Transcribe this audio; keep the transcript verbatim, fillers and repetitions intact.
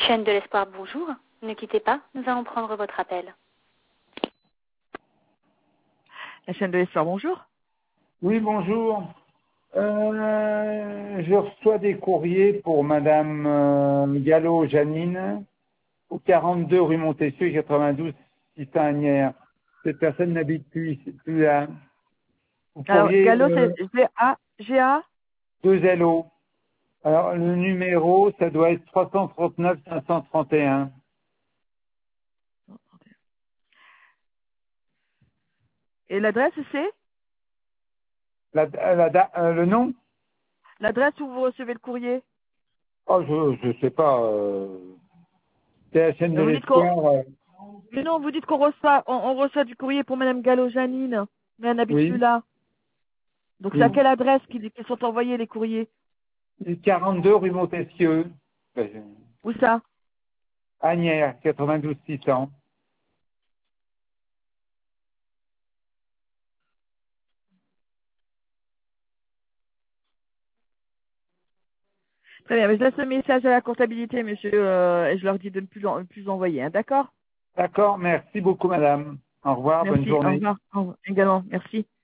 Chaîne de l'espoir, bonjour. Ne quittez pas, nous allons prendre votre appel. La chaîne de l'espoir, bonjour. Oui, bonjour. Euh, je reçois des courriers pour Madame euh, Gallo Janine, au quarante-deux rue Montesquieu, quatre-vingt-douze, six cents Agnières. Cette personne n'habite plus, plus là. Vous Alors, pourriez Gallo, euh, c'est G A, G A. deux L O. Alors, le numéro, ça doit être trois cent trente-neuf cinq cent trente et un. Et l'adresse, c'est La, la, la- euh, le nom? l'adresse où vous recevez le courrier. Oh, je ne sais pas. Euh, c'est la chaîne de Vous dites qu'on, l'espoir. euh, mais non, vous dites qu'on reçoit, on, on reçoit du courrier pour Madame Gallo Janine, mais elle n'habite plus oui. là. Donc, c'est à Oui. quelle adresse qu'ils qu'ils sont envoyés les courriers? quarante-deux rue Montesquieu. Ben, Où ça? Agnières, quatre-vingt-douze six cents. Très bien, mais je laisse le message à la comptabilité, monsieur, euh, et je leur dis de ne plus, en- plus envoyer, hein, d'accord? D'accord, merci beaucoup madame. Au revoir, bonne Merci, au journée. revoir. Au revoir également, merci.